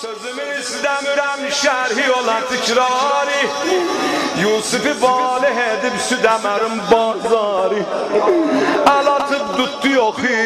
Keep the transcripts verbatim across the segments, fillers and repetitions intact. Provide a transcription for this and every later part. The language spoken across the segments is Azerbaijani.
Sözümü istəmirəm şərhi olan tikrari Yusufi valih edib südəmərim bazari Əl atıb tutdu yoxi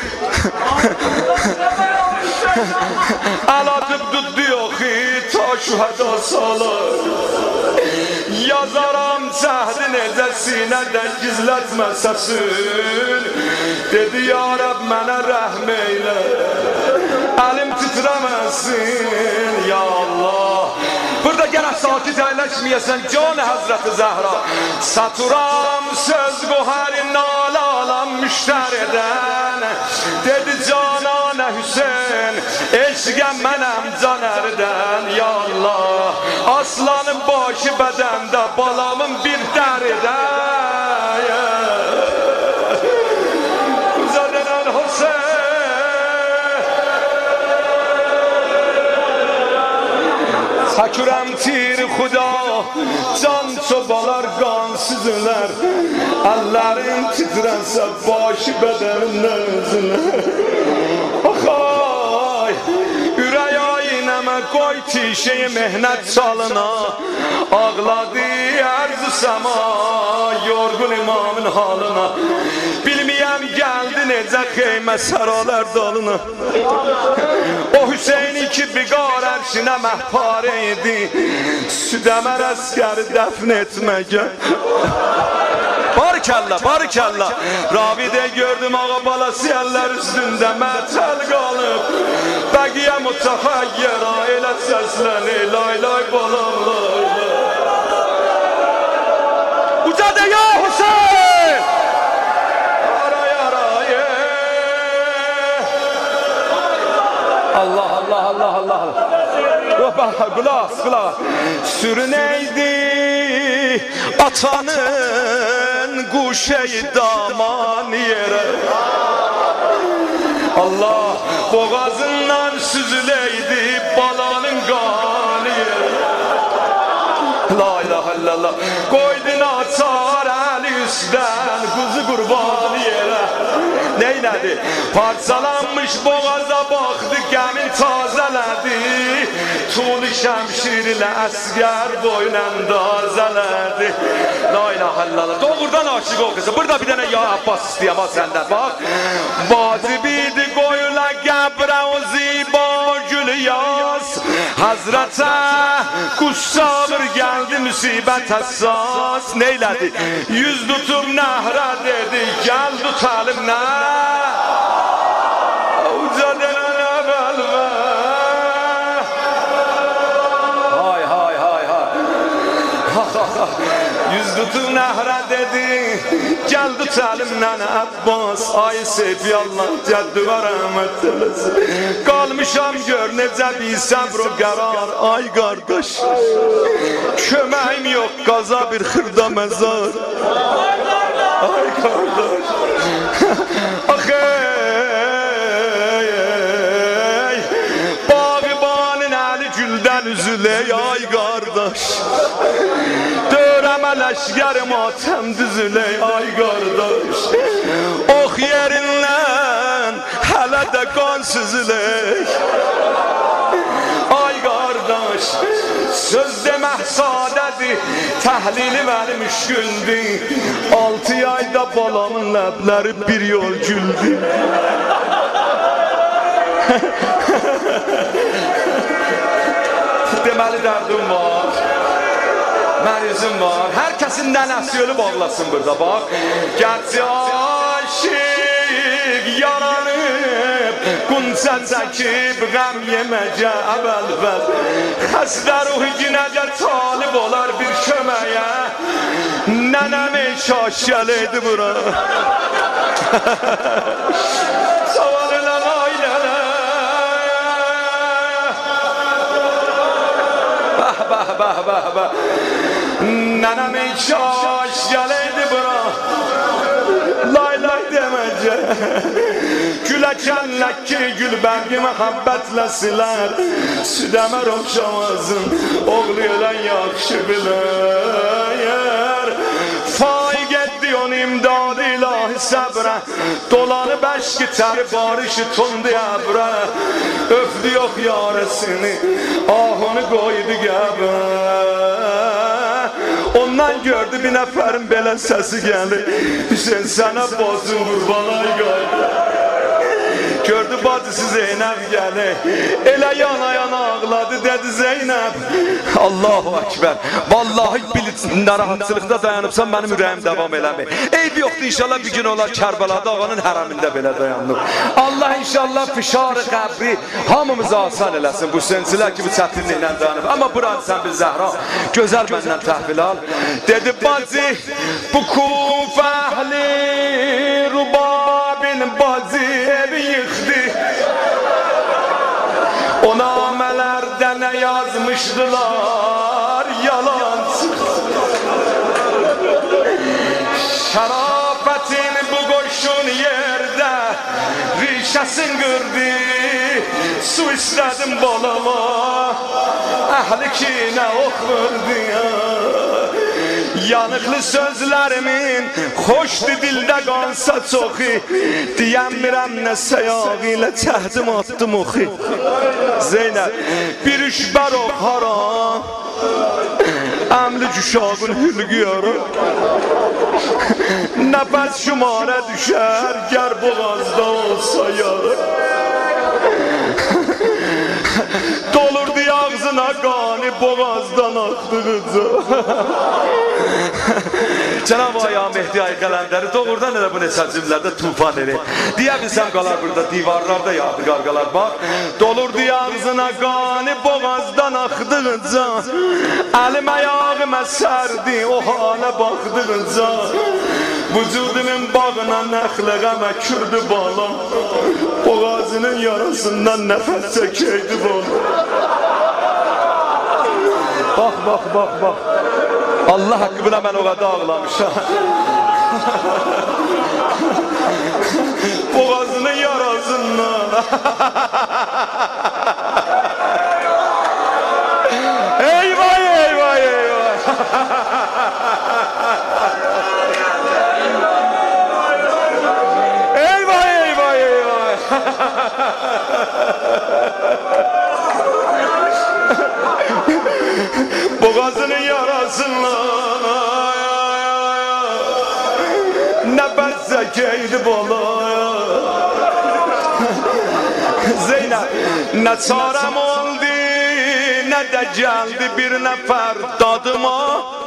Əl atıb tutdu yoxi Ta şühəda salar Yazaram cəhdi necə sinədən gizlətməsəsin Dedi ya Rəbb mənə rəhm eylə Əlim titrəməsin ya Allah Burada gene sakit əyləşməyəsən can Həzrəti Zəhra Saturam söz qohərin nalə alam müştərədən Dedi cananə Hüseyin eşqə mənəm canərdən ya Allah Aslanın başı bədəndə balamın bir dəridən Uzadənən Hüseyin Hakürəm tir xuda Can çobalar qansızlar Əllərin titrənsə başı bədənindən özünlər Axay Ürək aynəmə qoy tişəyi mehnət çalına Ağladı ərz-i səma Yorğun imamın halına Bilməyəm gəldi necə xeymə səralar dalına O Hüseyni ki biqar ərşinə məhpare idi Südəmər əskəri dəfn etməgə Barikəllə, barikəllə Ravidə gördüm ağa balası əllər üstündə mətəl qalıb Bəqiyə mütəxəyyərə elə səsləni Lay lay balam lay lay Ucadə ya Hüseyin Aray aray Allah Allah Allah Allah Kulak kulak Sürüneydi atanın kuşeyi daman yere Allah boğazından süzüleydi balanın kanı yere La ilahe illallah Koydun atar eli üstten kuzu kurbanı yere Neyledi? Parçalanmış boğaza baktı gəmin tazeledi Tuğlu şemşirle əsgər boynunda zələdi La ilahe illallah Doğrudan aşık ol kızı Burada bir tane ya Abbas istəyəm ha səndən bak Vacibidi qoyula qəbrə o ziba gül yaz Hazrətə kuş sabır gəldi müsibət həssas Neylədi? Yüz tutub nəhrə dedi Gəl tutalım nə? Ucadən əvəlmə Hay hay hay hay Yüz tutub nəhrə dedi Gəl tutalım nənə Abbas Ay Seyfi Allah cəddü və rəhmət eləsin Qalmışam gör necə bir səbr o qərar Ay qardaş Köməyim yox qaza bir xırda məzar Ay qardaş Axey Bağıbanın əli güldən üzüley Ay qardaş Dörəmə ləşgəri matəm düzüley Ay qardaş Ox yerindən hələ də qan süzüley Ay qardaş Söz demək sadədir Təhlili mənim müşküldür Altı ayda balamın ləbləri bir yol güldü Deməli dərdim var Mərizim var Hər kəsin dənəsi ölü bağlasın burada bax Gərçi aşıq yaranıb Qunca çəkib qəm yeməcə əvəl-vəl Xəstə ruhi günəcə talib olar bir köməyə Nənəm eşaş gələydi bura Saval elən ailələ Bəh bəh bəh bəh bəh Nənəm eşaş gələydi bura Lay lay deməcə Güləkənlək ki gül bərgi məhəbbətlə silər Südəmər oxşamazın Oğlu ölən yaxşı bilər Faiq etdi on imdadı ilahi səbrə dolanıp eşki teri barışı tundu əbrə, öpdü yox yaresini, ahını qoydu qəbə. Ondan gördü bir nəfərin belə səsi gəlir, Hüseyin sənə bozun qurbana qoydu. Gördü bacısı Zeynəb gəlir, elə yana yana ağladı, dedi Zeynəb, Allahu Ekber, vallahi bil narahatçılıqda dayanıbsan, mənim ürəyim devam eləmir. Eyb yoxdur, inşallah bir gün olar Kərbəlada ağanın hərəmində belə dayanıb. Allah inşallah fişarı qəbri hamımıza asan eləsin, bu sensilər ki bu çətinliklə dayanıb. Amma buranı sən bir Zəhra, gözəl məndən təhvil al. Dedi bacı, bu Kuf əhli rubabin bacı evi yıxdı. O namelerde ne yazmıştılar, yalan çıktı. Şerafetin bu koşun yerde rişesin gördü. Su istedim balama, ehli ki ne okurdu ya. Yanıqlı sözlərimin xoşdu dildə qansa çoxi, deyəmirəm nə səyaq ilə çəhdim atdım oxi. Zeynəb, bir üç bərov haram, əmli cüşağın hülgü yarım. Nəfəs şumarə düşər, gər boğazda olsa yarım. Dolurdu ağzına qani, boğazdan axdıqıca. Cenab-ı Aya Mehdi Ay Qələndəri doğrudan elə bu neçə cümlədə tufan erir. Deyə bilsəm qalar burada divarlarda yağdı qarqalar bax. Dolurdu ağzına qani, boğazdan axdıqıca. Əlim ayağım əsərdi, o halə baxdıqıca. Vücudumun bağına nəxləğəmə kürdü balam. Boğazının yarasından nəfəs çəkəydi balam. Bax, bax, bax, bax. Allah haqqı buna mən o qədər ağlamışam. Boğazının yarasından. Eyvay, eyvay, eyvay. Eyvay, eyvay, eyvay. Boğazının yarasından ne bəzzəkəydi bala. Zeynəb, ne çarəm oldu, ne de geldi bir nəfər dadıma.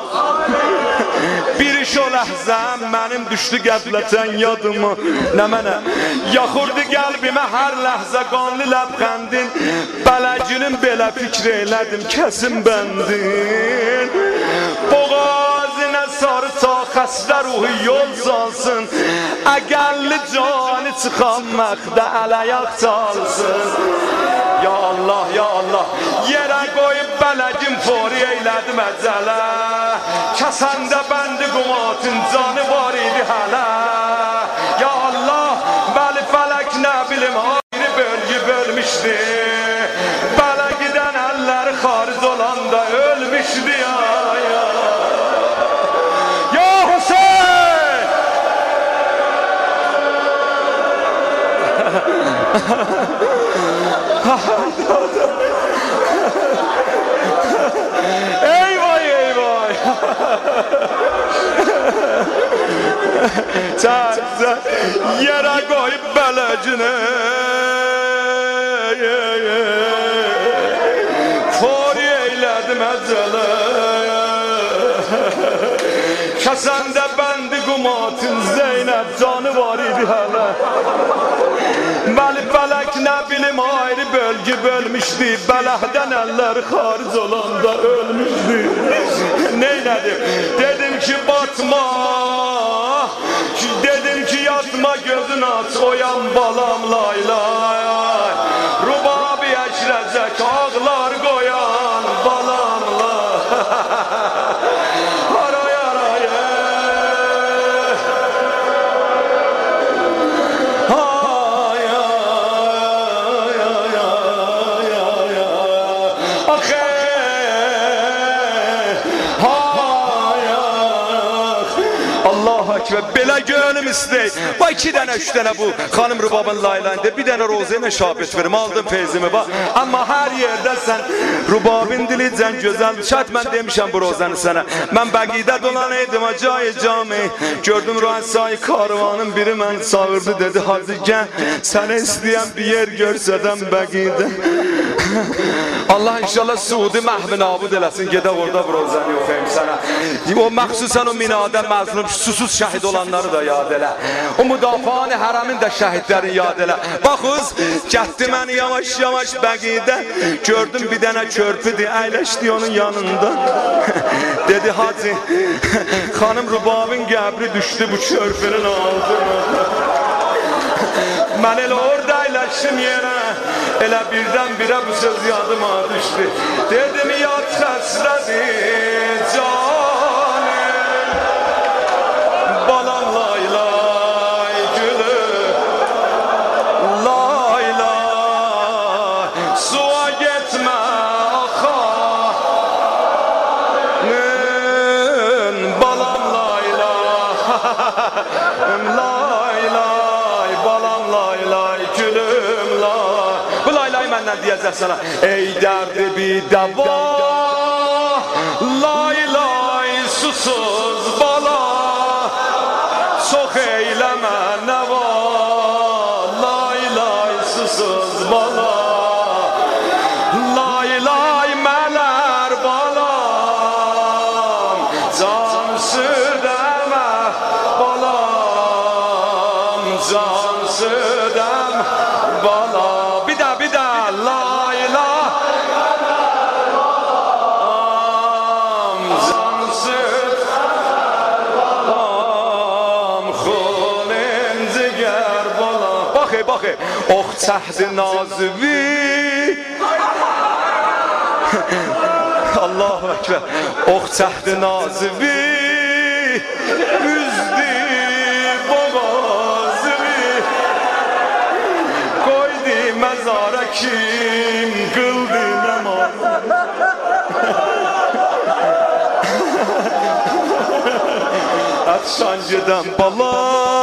Bir iş o ləhzəm mənim düşdü qəflətən yadıma. Nə mənə yaxurdu qəlbimə hər ləhzə qanlı ləbxəndin. Bələcinin belə fikr eylədim, kəsin bəndin. Boğazına sarı ta xəstə ruhu yol salsın. Əqəlli cani çıxan məxdə ələyaq çalsın. Ya Allah, ya Allah, yerə qoyub bələcim fori eylədim əcələ. Kəsəndə bəndi qumatın canı var idi hələ. Ya Allah, bəli fələk nə bilim ayrı bölgü bölmüşdü. Bələ gidən əlləri xaric olanda ölmüşdü ya. Ya, ya Hüseyin! Eyvay eyvay. Çəksə yerə qoyub bələcini, fori eylədim əcələ. Kəsəndə bəndi qumatın Zeynəb canı var idi hələ. Bəli fələk nə bilim ayrı bölgü bölmüşdü. Bələhdən əlləri xaric olanda ölmüşdü. Neylədim? Dedim ki batma, dedim ki yatma gözün aç, oyan balam lay lay. Rubabi əşrəcək ağlar qoyan balam lay. Aray aray. belə gönlüm istey. Bax iki dənə, üç dənə bu xanım Rubabın laylayında bir dənə rozayla şabit verim. Aldım feyzimi bax. Amma hər yerdə sən Rubabın dilicən gözəl. Şart mən demişəm bu rozanı sənə. Mən bəqidə dolanaydım acayı cami. Gördüm Ruhsayı karvanın biri mən çağırdı dedi hacı gel. Sənə istəyən bir yer görsədəm bəqidə. Allah inşallah Suudi məhvi nabud eləsin. Gedək orada bu rozanı yoxlayım sənə. O məxsusən o minada məzlum susuz şəhid olanları da yad elə. O müdafianı hərəmin də şəhidlərini yad elə. Baxız, gətdi məni yavaş yavaş bəqidə. Gördüm bir dənə körpüdür, əyləşdi onun yanında. Dedi hacı, xanım Rubabın qəbri düşdü bu körpünün altına. Mən elə orada əyləşdim yerə. Elə birdən birə bu söz yadıma düşdü. Dedim yad xəsrədi canım, balam lay lay gülüm, lay lay suya getmə axanın, balam lay lay, lay lay, balam lay lay gülüm lay. Bu laylayı məndən deyəcək sana. Ey dərdi bir dəva, lay lay susuz bala, çox eyləmə nəva, lay lay susuz bala, lay lay mələr balam, can südəmə balam, can südəmə balam. Bir də, bir də, lay lay balam, can südəmə balam, xulin cigər balam. Baxı, baxı, ox çəhdi nazıvi, Allahu Ekber, ox çəhdi nazıvi, üzdü boğazıvi, koydu məzara kim qıldı namaz. Atşan gedən bala,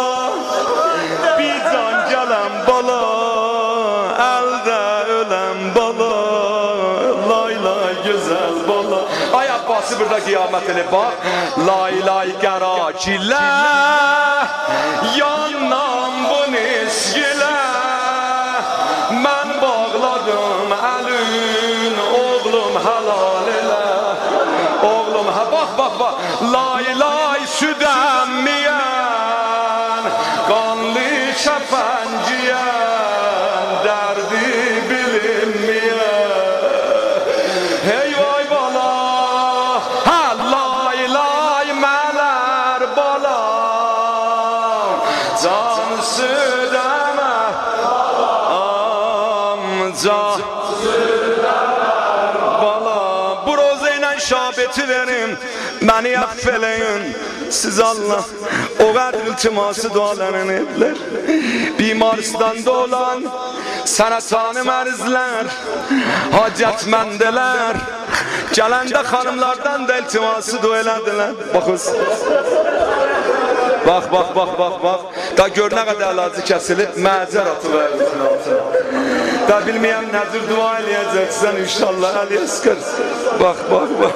bir can gələn bala, əldə ölən bala, lay lay gözəl bala. Ay Abbası burada qiyamət elə bax. Lay lay qərakilə, yandan bu nisgilə, mən bağladım əlün, oğlum halal elə, oğlum ha, bax bax bax. Lay lay süd əmmiyən, qanlı şəfənciyən, dərdi bilinmiyən. Hey vay bala, ha lay lay mələr bala, can südəmə can bala. Bu roza ilə şabeti verim, məni əffələyin. Siz Allah o qədər iltiması dualarını edilər. Bimaristanda olan sərətanı mərizlər, hacətməndələr, gələndə xanımlardan da iltiması dua elədilər. Baxız. Bax, bax, bax, bax, bax. Da gör nə qədər əlacı kəsilib, məzər atı vermişsin altına. Da bilməyəm nədir dua eləyəcəksən, inşallah əliyə sıxırsın. Bax, bax, bax.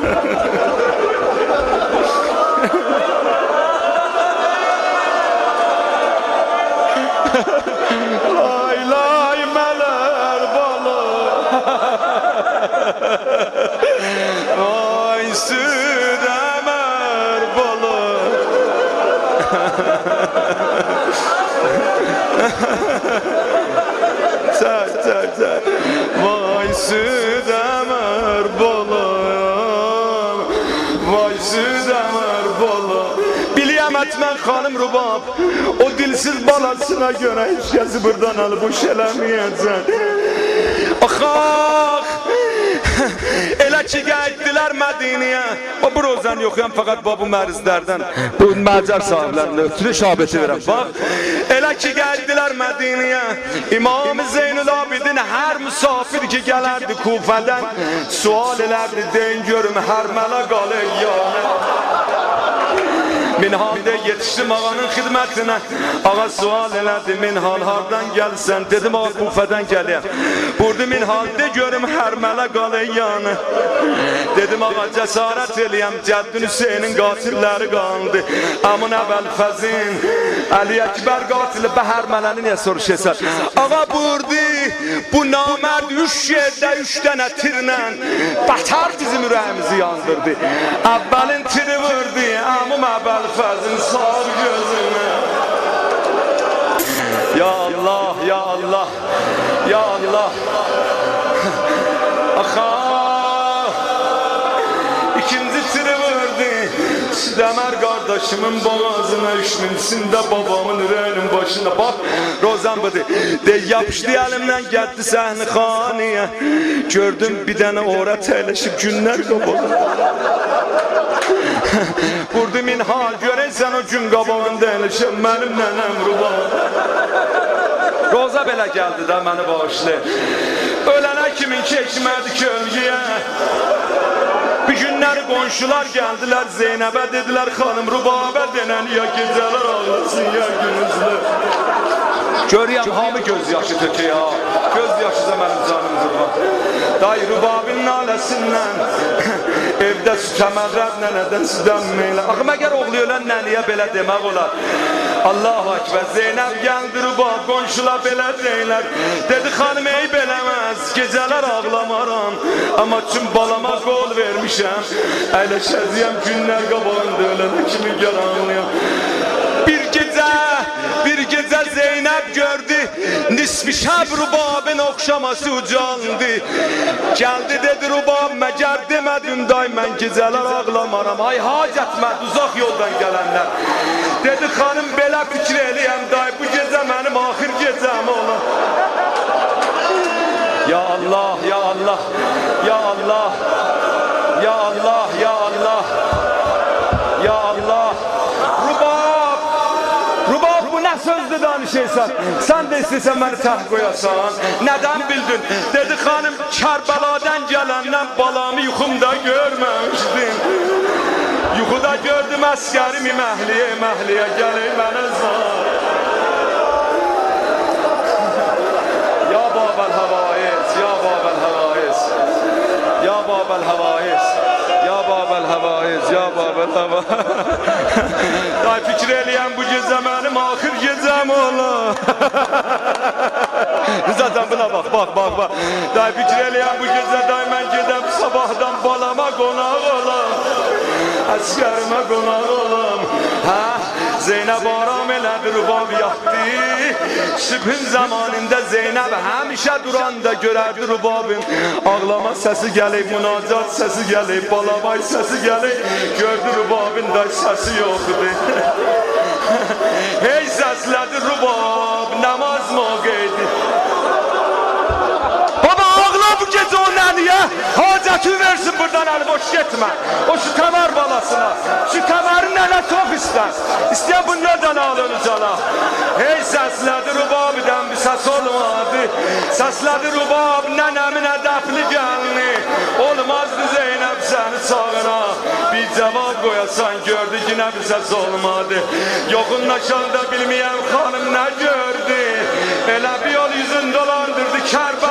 Lay lay mələr bala, ay süd əmər bala. Çək, çək, çək. Vay süd əmər bala, vay süd əmər bala. Biliyəm etmən xanım Rubab, o dilsiz balasına görə heç kəsi buradan alıp boş eləməyəcək. Ax, ax, elə ki gəldilər Mədiniyə. Bu rozan yoxuyam, fəqət bu mərizlərdən, bu məcər sahiblərində ötürü şabeti verəm. Bax, elə ki gəldilər Mədiniyə, İmam-ı Zeynul Abidin hər müsafir ki gələrdi Kufədən, sual elərdi, deyin görüm hər mənə qalə yanə. Minhal'de yetiştim ağanın xidmətinə. Ağa sual elədi, Minhal hardan gəlsən? Dedim, ağa Kufədən gələyəm. Burdu Minhal'de görüm hər mələ qaləyyanı. Dedim, ağa cəsarət eləyəm, Cəddin Hüseynin qatilləri qaldı. Amun Əbəlfəzin, Əli Əkbər qatili bə hər mələni niyə soruşesən? Ağa burdu, bu namərd üç yerdə üç dənə tirlə bətər bizim ürəyimizi yandırdı. Əvvəlin tiri vurdu, Amun Əbəlfəzin sağ gözünə. Ya Allah, ya Allah, ya Allah. Axa, ikinci tiri vurdu. Südəmər qardaşımın boğazına üşmünsündə babamın ürəyinin başına. Bax, Rozan budur. De, yapışdı əlimdən gəldi səhni xaniyə. Gördüm bir dənə orət əyləşib günlər qabalı. Vurdu Minhal, görəysən o gün qabağında əyləşib mənim nənəm Ruba. Roza belə gəldi də məni bağışlı. Ölənə kimin keçmədi kölgəyə. Bir günləri qonşular gəldilər Zeynəbə, dedilər xanım Rubabə denən ya gecələr ağlasın ya günüzlər. Görüyəm hamı göz yaşı tökü ya. Göz yaşıza mənim canım durma. Day Rubabin naləsindən evdə süt əmərrəb nənədən südənməylə. Axı məgər oğlu ölən nəniyə belə demək olar. Allahu Akbar, Zeynəb gəldi Rubab, qonşular belə deyilər. Dedi xanım ey beləməz, gecələr ağlamaram. Amma çün balama qol vermişəm. Əyləşəcəyəm günlər qabağında ölənə kimi yaranlıyam. Bir gecə, bir gecə Zeynəb gördü, nisfi şəb Rubabın oxşaması ucandı. Gəldi dedi Rubab, məgər demədim day mən gecələr ağlamaram. Ay hacətməd, uzaq yoldan gələnlər. Dedi xanım belə fikir eləyəm day, bu gecə mənim axır gecəm ola. Ya Allah, ya Allah, ya Allah, ya Allah, ya Allah, ya Allah. Rubab, Rubab bu nə sözdür danışırsan? Sən də istəyirsən məni təh qoyasan. Nədən bildin? Dedi xanım Kərbəladan gələndən balamı yuxumda görməmişdim. Yuxuda gördüm əskərimi məhliyə, məhliyə gəlir mənə zar. Ya Babəl Həvaiz, ya Babəl Həvaiz, ya Babəl Həvaiz, ya Babəl Həvaiz, ya Babəl Həvaiz. Day fikir eləyəm bu gecə mənim axır gecəm ola. Zaten buna bak, bak, bak, bak. Day fikir eləyəm bu gecə day mən gedəm sabahdan balama qonaq olam. Əskərimə qonaq olam. Hə, Zeynəb aram elədi, Rubab yatdı. Sübhün zamanında Zeynəb həmişə duranda görərdi Rubabın. Ağlama səsi gəlib, münacat səsi gəlib, balabay səsi gəlib. Gördü Rubabın da səsi yoxdur. Hey səslədi Rubab, namaz mövqeydi. Baba ağla bu gecə o nəniyə, hacətin versin buradan əli boş getmə. O şu kəmər balasına, şu kəməri nənə çox istər. İstəyən bu nədən alır cana. Hey səslədi Rubab'dən bir səs olmadı. Səslədi Rubab, nənəmin ədəfli gəlini. Olmazdı Zeynəb səni sağına. Bir cavab qoyasan gördü yine bir səs olmadı. Yoxunlaşanda bilməyəm xanım nə gördü. Elə bir yol yüzün dolandırdı Kərbəla.